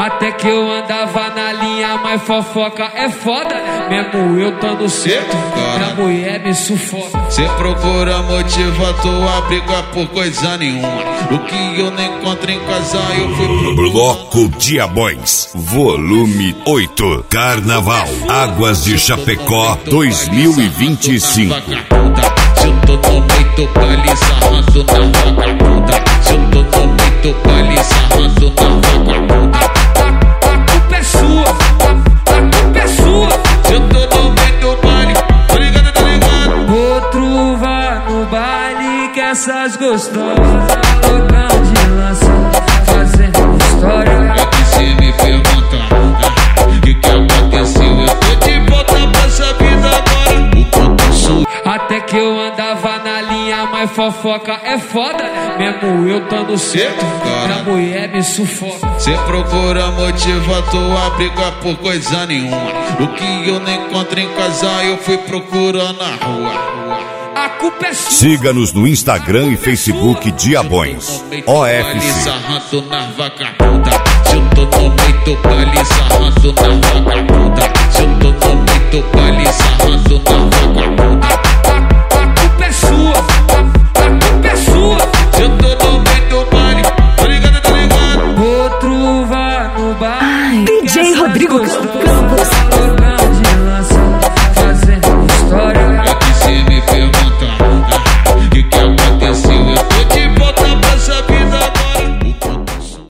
Até que eu andava na linha, mas fofoca é foda. Mesmo eu tando certo, minha mulher me sufoca. Cê procura motivar tua briga por coisa nenhuma. O que eu não encontro em casa eu fui pro Bloco Diabões, volume 8, Carnaval, Águas de Chapecó 2025. Se eu tô no meio do baile sarrando na vagabunda. Se eu tô no meio do baile sarrando na vagabunda. A culpa é sua, a culpa é sua. Se eu tô no meio do baile, tá ligado, tá ligado? Outro vai no baile que essas gostosas loucas de lança, fazendo história. É que cê me pergunta o que aconteceu. Eu tô de volta pra essa vida agora. O ponto sul. Até que eu andava na linha, mas fofoca é foda. Mesmo eu tando certo, minha mulher me sufoca. Cê procura motivar tua briga por coisa nenhuma. O que eu não encontro em casa eu fui procurar na rua. A culpa é sua. Siga-nos no Instagram e Facebook Diabões OFC. Sarrando na vagabunda. Se eu tô no meio do baile sarrando na vagabunda. Se eu tô no meio do baile sarrando na vagabunda.